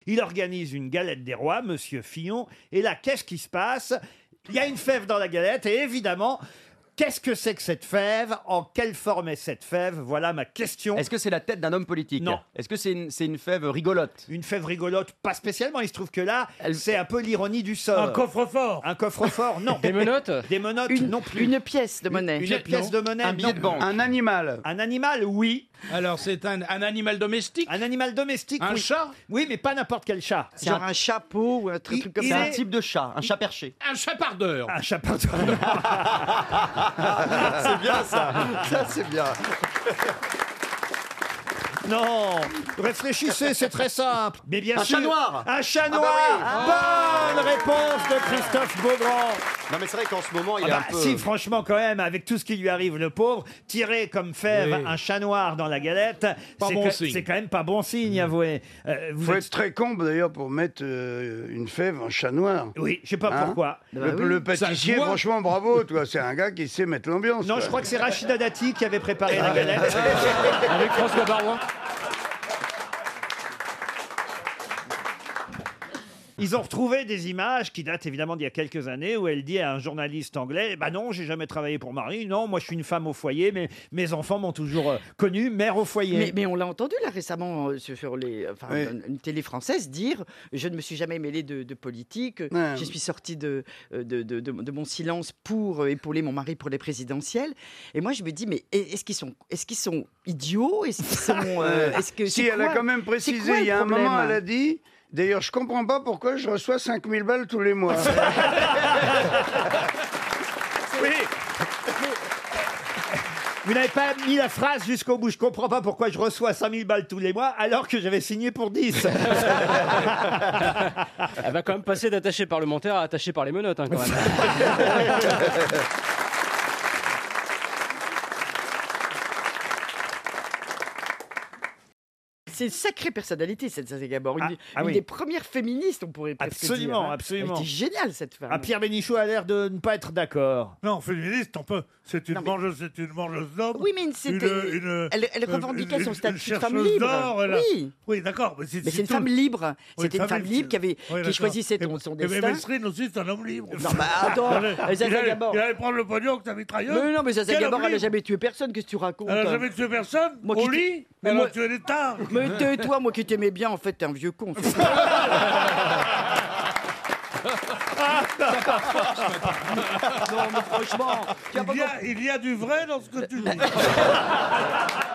Il organise une galette des rois, Monsieur Fillon. Et là, qu'est-ce qui se passe? Il y a une fève dans la galette et évidemment... Qu'est-ce que c'est que cette fève? En quelle forme est cette fève? Voilà ma question. Est-ce que c'est la tête d'un homme politique? Non. Est-ce que c'est une fève rigolote? Une fève rigolote, pas spécialement. Il se trouve que là, c'est un peu l'ironie du sort. Un coffre-fort. Un coffre-fort, non. Des menottes? Des menottes, non plus. Une pièce de monnaie. Une pièce de monnaie, Un billet non. de banque? Un animal. Un animal, oui. Alors, c'est un animal domestique? Un animal domestique, Un oui. chat? Oui, mais pas n'importe quel chat. Genre un chapeau ou un truc comme il C'est ça. un type de chat, un chat perché. Un chapardeur? Un chat, pardon. C'est bien ça. Ça c'est bien. Non, réfléchissez, c'est très simple. Mais bien Un sûr. chat noir. Un chat bah noir. Bonne réponse de Christophe Beaugrand. Non mais c'est vrai qu'en ce moment il Ah est bah, un peu. si, franchement, quand même, avec tout ce qui lui arrive, le pauvre, tirer comme fève Oui. un chat noir dans la galette, c'est bon que- signe. c'est quand même pas bon signe, avouez. Vous Faut êtes- être très con d'ailleurs pour mettre une fève en chat noir. Oui, je sais pas Hein pourquoi. Le Ça pâtissier, se voit. franchement, bravo, toi. C'est un gars qui sait mettre l'ambiance. Non, quoi. je crois que c'est Rachida Dati qui avait préparé la galette. Avec François Baroin. Ils ont retrouvé des images qui datent évidemment d'il y a quelques années où elle dit à un journaliste anglais: bah non, j'ai jamais travaillé pour Marie, non, moi je suis une femme au foyer, mais mes enfants m'ont toujours connue mère au foyer. Mais on l'a entendu là récemment sur Oui. une télé française dire je ne me suis jamais mêlée de politique, Ouais. je suis sortie de mon silence pour épauler mon mari pour les présidentielles. Et moi je me dis mais est-ce qu'ils sont idiots? Est-ce qu'ils sont est-ce que Si, c'est elle a quoi- quand même c'est précisé, quoi le il y a un problème moment, elle a dit... D'ailleurs, je comprends pas pourquoi je reçois 5000 balles tous les mois. Oui. Vous n'avez pas mis la phrase jusqu'au bout. Je comprends pas pourquoi je reçois 5000 balles tous les mois alors que j'avais signé pour 10. Elle va quand même passer d'attaché parlementaire à attaché par les menottes, hein, quand même. C'est une sacrée personnalité, cette Zaza Gabor. Une, Ah une oui. des premières féministes, on pourrait presque Absolument, dire. Hein. absolument. Elle était géniale, cette femme. Ah, Pierre Bénichou a l'air de ne pas être d'accord. Non, féministe, on peut. C'est une mangeuse d'hommes. Oui, mais elle revendiquait son statut de femme chercheuse libre. d'or, elle a- Oui. Oui, d'accord. Mais c'est une femme libre. Oui, C'était une femme libre qui choisissait son Et destin. Mesrine aussi, c'est un homme libre. Non, bah attends, Zaza Gabor. Il allait prendre le pognon que ta mitrailleuse. Mais non, mais Zaza Quel Gabor, homme elle n'a libre. jamais tué personne. Qu'est-ce que tu racontes? Elle n'a jamais tué personne. Moi Au qui lit. Mais Elle moi- a tué des tards. Mais tais-toi, moi qui t'aimais bien, en fait, t'es un vieux con. Non, mais franchement, il y a du vrai dans ce que tu dis.